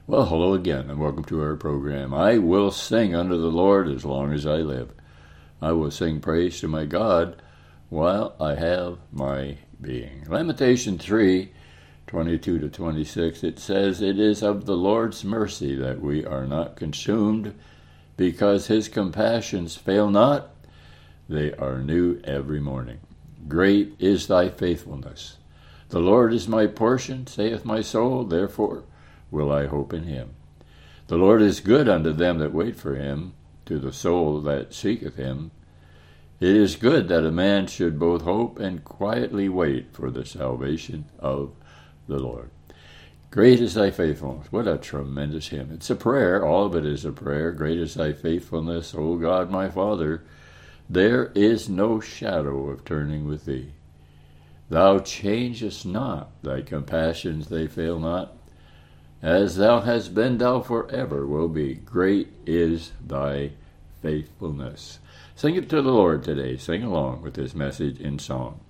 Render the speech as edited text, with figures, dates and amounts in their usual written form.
Well, hello again, and welcome to our program. I will sing unto the Lord as long as I live. I will sing praise to my God while I have my being. Lamentation 3:22-26, it says, It is of the Lord's mercy that we are not consumed, because his compassions fail not. They are new every morning. Great is thy faithfulness. The Lord is my portion, saith my soul, therefore will I hope in him. The Lord is good unto them that wait for him, to the soul that seeketh him. It is good that a man should both hope and quietly wait for the salvation of the Lord. Great is thy faithfulness. What a tremendous hymn. It's a prayer. All of it is a prayer. Great is thy faithfulness, O God my Father. There is no shadow of turning with thee. Thou changest not, thy compassions they fail not. As thou hast been, thou forever will be. Great is thy faithfulness. Sing it to the Lord today. Sing along with this message in song.